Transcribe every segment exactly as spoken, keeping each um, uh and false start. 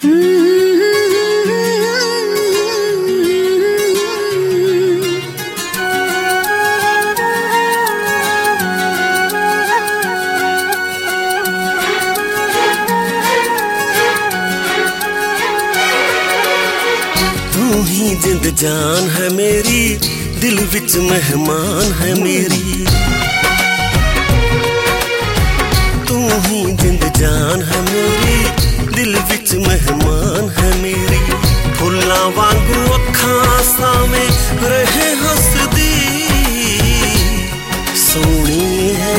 तू ही जिंद जान है मेरी, दिल विच मेहमान है मेरी। तू ही जिंद जान है मेरी, दिल विच मेहमान है मेरी। फुल्लां वांगू अखां सावें रहे हसदी, सोहणी है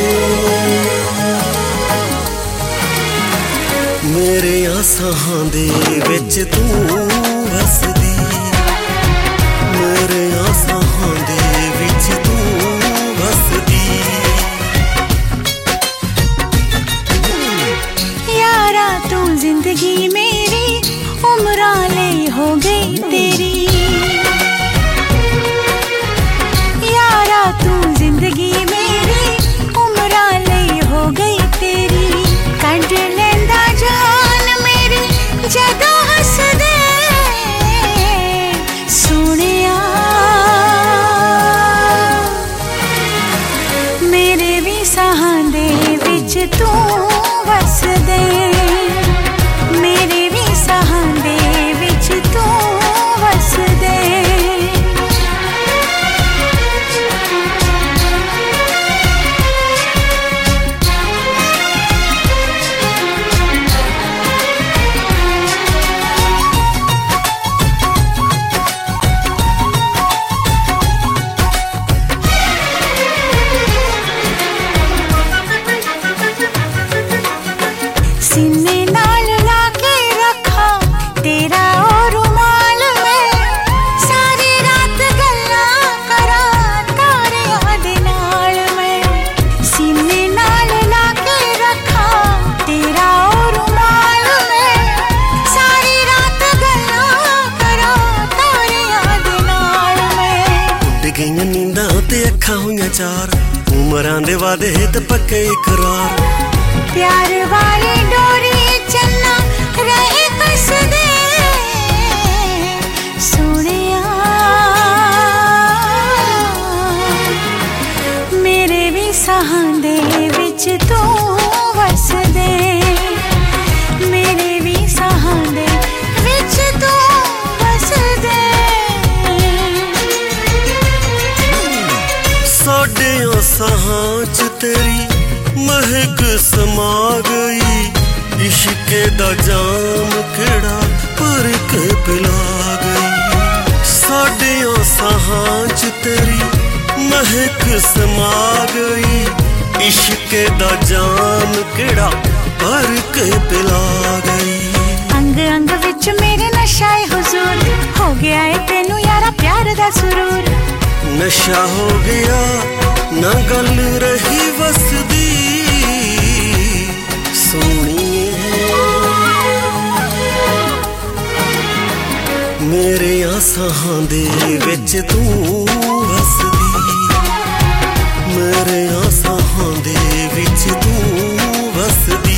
मेरे आसां दे विच तू वसदी। मेरे आसां दे विच तू वसदी। यारा तू जिंदगी मेरी उम्रां ले हो गई तेरी। यारा तू जिंदगी मेरी उम्रां ले हो गई तेरी। कट लेंदा जान मेरी जदों हसदे, सोहणिया मेरे भी साहां दे विच तू वसदे। मेरे भी साहां दे विच तू वसदे। सीने नाल लाके रखा तेरा ओ रुमाल में, सारी रात गल्लां करा तारियां दे नाल मैं। सीने नाल लाके रखा तेरा ओ रुमाल में, सारी रात गल्लां करा तारियां दे नाल मैं। उड़ गईयां नींदां ते अखां होईयां चार, उमरां दे वादे ते पक्के इकरार। प्यार वाली डोरी चलना रहे कसदे, सोहणिया मेरे भी साहां दे विच तू वसदे। मेरे भी साहां दे विच तू वसदे। साडे साहां च तेरी महक समा गई, इश्के दा जाम केड़ा भर के पिला गई। साडे साहां च तेरी महक समा गई, इश्के दा जाम केड़ा भर के पिला गई। अंग अंग विच मेरे नशा है हुजूर, हो गया है तेनू यारा प्यार दा सुरूर। नशा हो गया ना गल रही वसदी, सोहणिए मेरे आसां दे विच तू वसदी। मेरे आसां दे विच तू वसदी।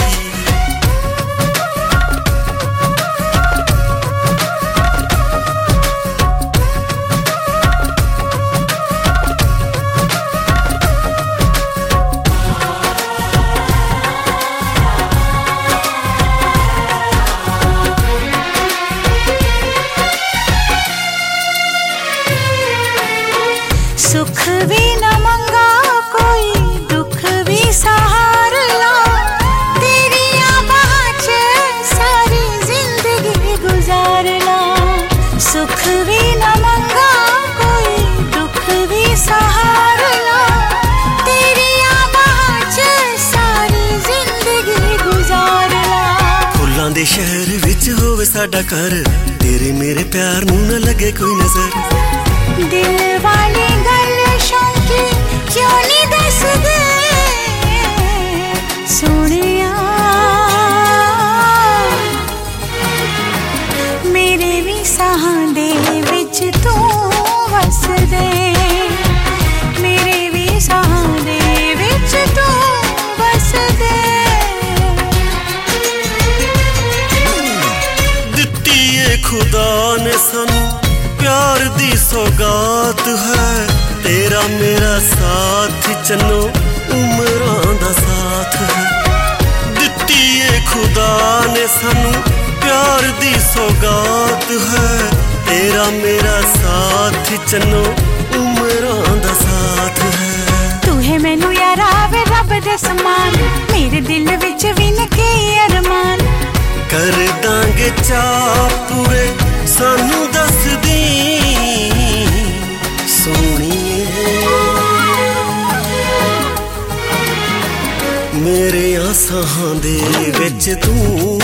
सुख भी न मंगा कोई, दुख भी सहार ला, तेरी बाहों च सारी जिंदगी गुजार ला। सुख भी न मंगा कोई, दुख भी सहार ला, तेरी बाहों च सारी जिंदगी गुजार ला। फुल्लां दे शहर विच होवे साडा घर, तेरे मेरे प्यार नूं न लगे कोई नजर। दिल वाली गल शौकी क्यों नहीं दसदे, सोहणिया मेरे भी साहां दे विच तू वसदे। मेरे भी साहां दे विच तू वसदे। खुदा ने सानू प्यार दी सौगात है तेरा मेरा साथ चन्नो उमरां दा साथ है दित्ती है खुदा ने सानू प्यार दी सौगात है तेरा मेरा साथ चन्नो उमरां दा साथ है तू है मैनू यारा वे रब दे समान मेरे दिल विच भी न कई अरमान कर दांगे चा पूरे सानू दस दी सोनिए मेरे आसां दे विच तू